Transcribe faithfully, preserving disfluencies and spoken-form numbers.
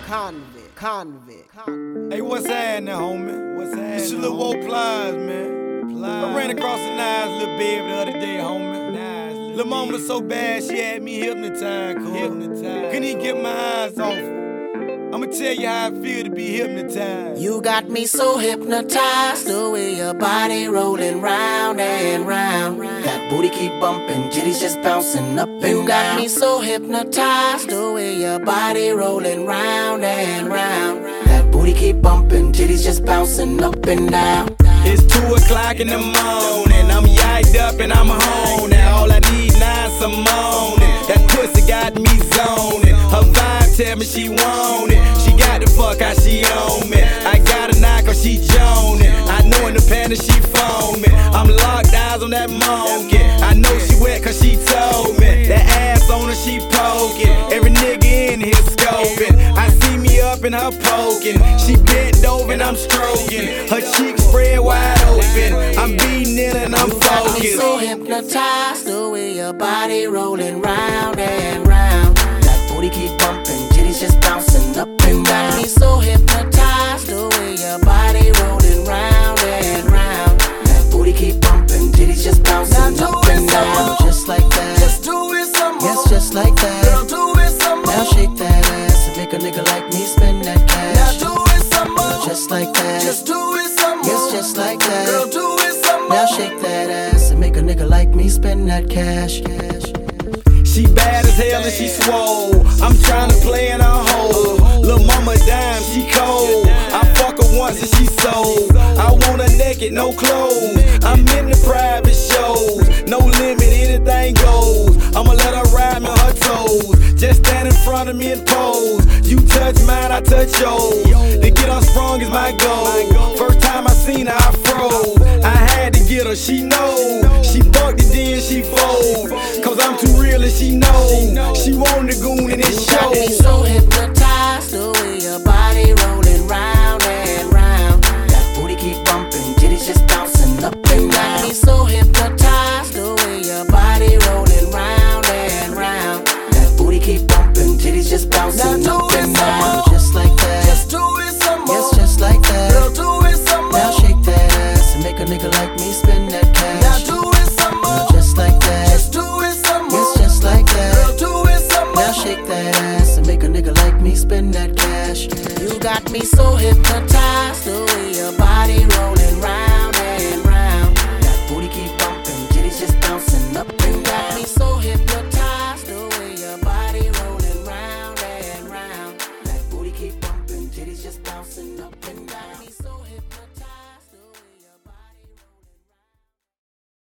convict, convict, convict. Hey, what's happening, homie? What's happening? It's your little Woe Plies, man. Plies. I ran across a nice little baby the other day, homie. Nice little, little mama was so bad, she had me hypnotized. Cool. Hypnotized. Couldn't even get my eyes off her. I'ma tell you how I feel to be hypnotized. You got me so hypnotized, the way your body rolling round and round. That booty keep bumping, jitties just bouncing up and down. You got me so hypnotized, the way your body rolling round and round. That booty keep bumping, jitties just bouncing up and down. It's two o'clock in the morning, I'm yiked up and I'm home. Now all I need now is some moaning. That pussy got me zoning. Her vibe tell me she want it. She got the fuck how she on me. I got a knock cause she joning. I know in the panties she foaming. I'm locked eyes on that monkey. I know she wet cause she told me. That ass on her she poking. Every nigga in here scoping. I see me up in her poking. She bent over and I'm stroking. Her cheeks spread wide open. I'm beating it and I'm focused. I'm so hypnotized, the way your body rolling round and round. That booty keep bumping, jitties just bouncing up and down. I'm so hypnotized, the way your body rolling round and round. That booty keep bumping, jitties just bouncing up and down. Just like that, just do it some more. Yes, just like that. Girl, do it some more. Now shake that ass and make a nigga like me spend that cash. Now do it some more. Girl, just like that. Just do it some more. Yes, just like that. Girl, do it some more. Now shake that ass and make a nigga like me spend that cash. cash. She bad as hell and she swole. I'm tryna play in her hole. Lil' mama dime, she cold. I fuck her once and she sold. I want her naked, no clothes. I'm in the private shows. No limit, anything goes. I'ma let her ride me on her toes. Just stand in front of me and pose. You touch mine, I touch yours. To get her sprung is my goal. First time I seen her, I froze. I had to get her, she know. She fucked it, then she fold. Cause I'm too real and she know. She want the goon and it You got me shows. so hypnotized, the way your body rolling round and round. That booty keep bumping, jitties just bouncing up and down. You got me so hypnotized, the way your body rolling round and round. That booty keep bumping, jitties just bouncing Now up do it and some down. more. Just like that. Just do it some more. Yes, just like that. Girl, do it some more. Now shake that ass and make a nigga like me spend that cash. Now do it some more. Girl, just like that. Just do it some more. Yes, just like that. Girl, do it some more. Now shake that ass and make a nigga like me spend that cash. You got me so hypnotized, the way your body rolling round